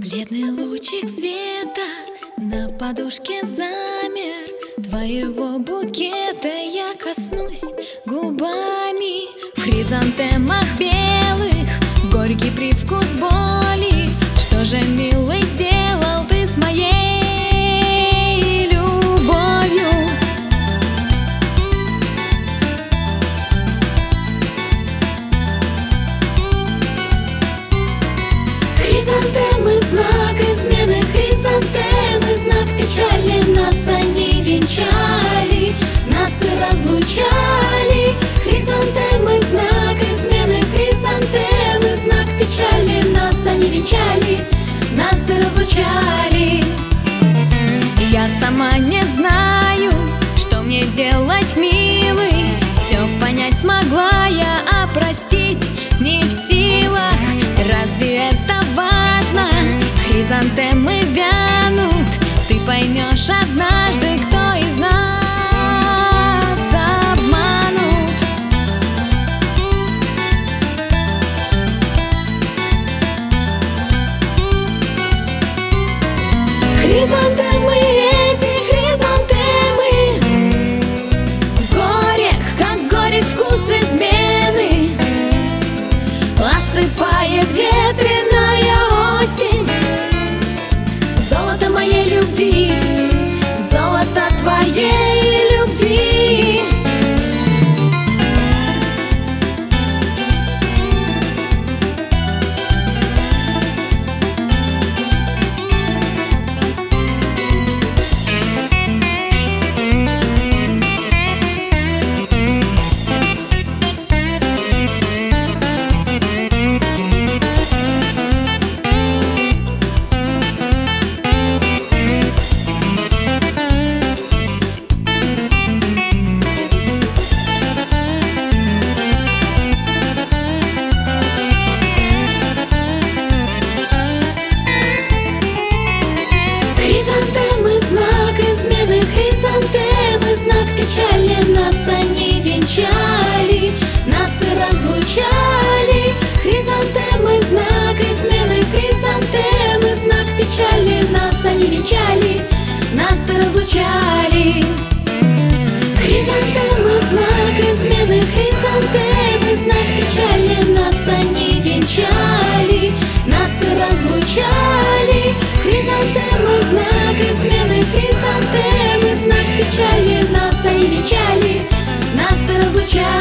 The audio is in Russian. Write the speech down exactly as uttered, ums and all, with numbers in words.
Бледный лучик света на подушке замер. Твоего букета я коснусь губами. В хризантемах белых горький привкус боли. Что же, милый, сделал ты с моей любовью? Хризантемы — знак измены, хризантемы — знак печали. Нас они венчали, нас и разлучали. Хризантемы — знак измены, хризантемы — знак печали. Нас они венчали, нас и разлучали. Я сама не знаю, что мне делать, милый. Все понять смогла я, а простить не в силах. Разве это важно? Хризантемы вянут. Ты поймешь однажды, кто из нас обманут. Хризантемы, эти хризантемы, горек, как горек вкус измены. Осыпает ветреная осень золото моей любви, золото твоей любви. Хризантемы — знак печали. Нас они венчали, нас и разлучали. Хризантемы — знак измены, хризантемы — знак печали. Нас они венчали, нас и разлучали. Хризантемы — знак измены, хризантемы — знак печали. Нас они венчали, нас и разлучали. Хризантемы — знак измены, хризантемы — знак печали. Нас они венчали, нас и разлучали.